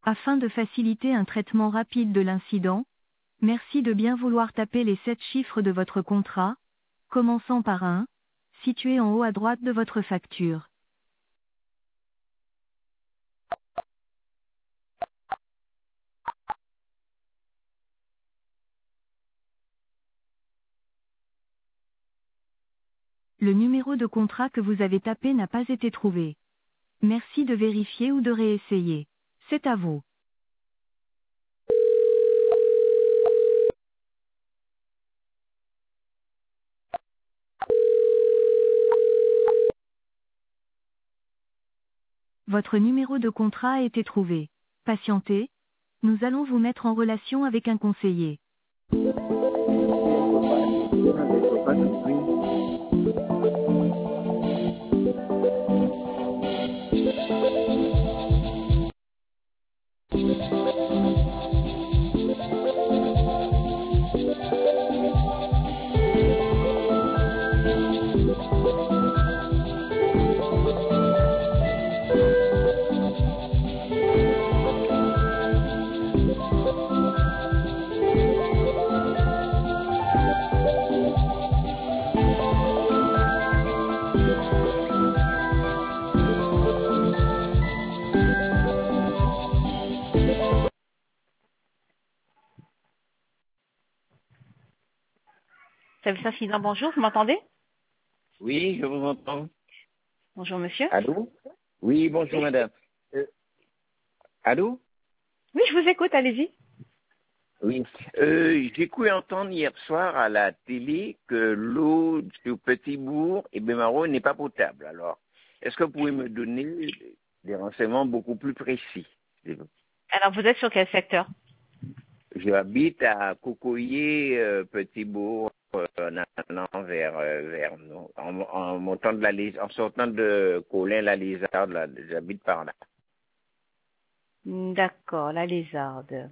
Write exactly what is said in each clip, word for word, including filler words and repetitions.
Afin de faciliter un traitement rapide de l'incident, merci de bien vouloir taper les sept chiffres de votre contrat, commençant par un, situé en haut à droite de votre facture. Le numéro de contrat que vous avez tapé n'a pas été trouvé. Merci de vérifier ou de réessayer. C'est à vous. Votre numéro de contrat a été trouvé. Patientez, nous allons vous mettre en relation avec un conseiller. Service incident, bonjour, vous m'entendez? Oui, je vous entends. Bonjour monsieur. Allô? Oui, bonjour Oui, madame. Euh, allô? oui, je vous écoute, allez-y. Oui. Euh, j'ai cru entendre hier soir à la télé que l'eau du Petit-Bourg et Bémaro n'est pas potable. Alors, est-ce que vous pouvez me donner des renseignements beaucoup plus précis? Alors vous êtes sur quel secteur? J'habite à Cocoyer, euh, Petit-Bourg, euh, en allant vers, euh, vers nous, en, en montant de la Lézarde, en sortant de Colin, la Lézarde, là, j'habite par là. D'accord, la lézarde.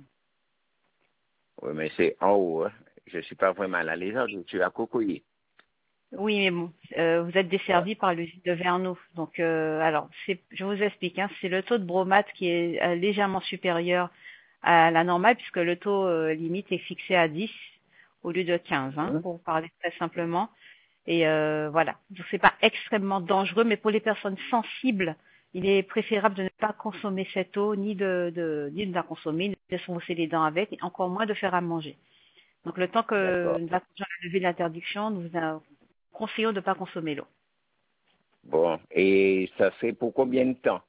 Oui, mais c'est en haut, hein. Je suis pas vraiment à la Lézarde, je suis à Cocoyer. Oui, mais bon, euh, vous êtes desservi par l'usine de Verneau. Donc, euh, alors, c'est, je vous explique, hein, c'est le taux de bromate qui est euh, légèrement supérieur à la normale, puisque le taux euh, limite est fixé à dix au lieu de quinze, hein, Hein? pour parler très simplement. Et euh, voilà, donc c'est pas extrêmement dangereux, mais pour les personnes sensibles, il est préférable de ne pas consommer cette eau, ni de, de ni de la consommer, ni de se brosser les dents avec, et encore moins de faire à manger. Donc le temps que D'accord. nous avons levé l'interdiction, nous vous conseillons de ne pas consommer l'eau. Bon, et ça fait pour combien de temps?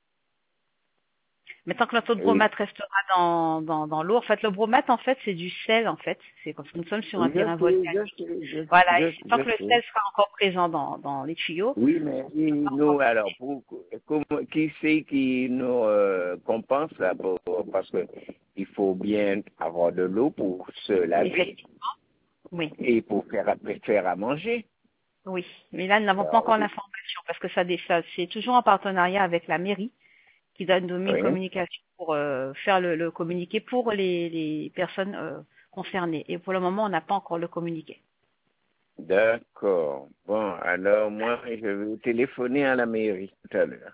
Mais tant que le taux de Oui, bromate restera dans, dans, dans l'eau, en fait, le bromate, en fait, c'est du sel, en fait. C'est comme si nous sommes sur un oui, je terrain sais, je volcanique. sais, je, Voilà, et je, tant je que le sais. sel sera encore présent dans, dans les tuyaux, Oui, mais oui, nous, alors, pour, comment- qui c'est qui nous euh, compense là, pour, parce que il faut bien avoir de l'eau pour se laver effectivement, oui. et pour faire, faire à manger. Oui, mais là, nous n'avons pas Alors, encore oui, l'information parce que ça, dé- ça c'est toujours en partenariat avec la mairie qui doit nous donner une oui, communication pour euh, faire le, le communiqué pour les, les personnes euh, concernées. Et pour le moment, on n'a pas encore le communiqué. d'accord. Bon, alors moi, je vais téléphoner à la mairie tout à l'heure.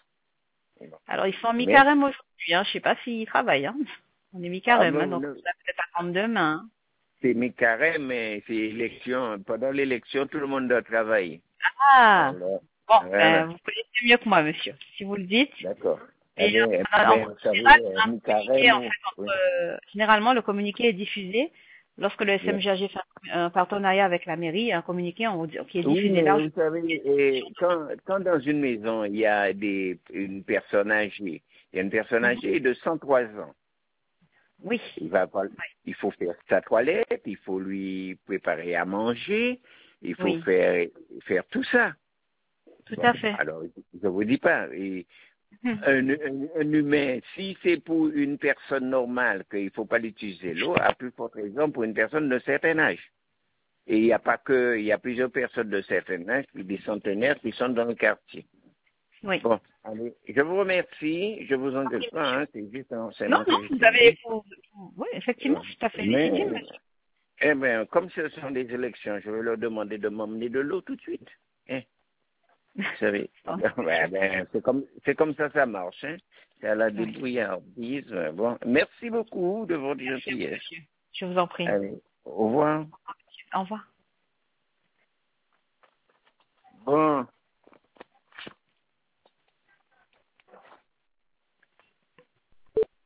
Bon. Alors, ils sont en Mais, mi-carême aujourd'hui. Hein. Je sais pas s'ils travaillent. Hein. On est ah, mi-carême, hein, non, donc non, ça peut attendre demain. Hein. c'est mes carrés, mais c'est élection. Pendant l'élection, tout le monde doit travailler. Ah, Alors, bon, ben, voilà, vous connaissez mieux que moi, monsieur, si vous le dites. d'accord. Eh Et bien, eh en, en bien, vous savez, général, euh, un mi communiqué, en carême, fait, oui, entre, euh, généralement, le communiqué est diffusé lorsque le bien. S M G A G fait un un partenariat avec la mairie, un communiqué on- qui est Oui, diffusé mais large. vous savez, eh, quand, quand dans une maison, il y a des, une personne âgée, il y a une personne Mhm. âgée de cent trois ans, Oui, il va pas, oui, il faut faire sa toilette, il faut lui préparer à manger, il faut oui, faire, faire tout ça. tout Bon, à fait. alors, je vous dis pas, et Mhm. un, un, un humain, si c'est pour une personne normale qu'il ne faut pas l'utiliser, l'eau, à plus forte raison pour une personne de certain âge. Et il n'y a pas que, il y a plusieurs personnes de certain âge, puis des centenaires qui sont dans le quartier. Oui. Bon, allez, je vous remercie, je vous engueule pas, hein, c'est juste un Non, renseignement non, que je vous tenais. avez, vous- vous- oui, effectivement, Euh, c'est tout à fait Mais, légitime. eh bien, comme ce sont des élections, je vais leur demander de m'emmener de l'eau tout de suite. Hein, vous savez, Bon, ouais, ben, c'est comme, c'est comme ça, ça marche. Hein. c'est à la Oui. débrouillardise. Bon, merci beaucoup de votre Merci à vous, gentillesse. monsieur. Je vous en prie. Allez, au revoir. Au revoir.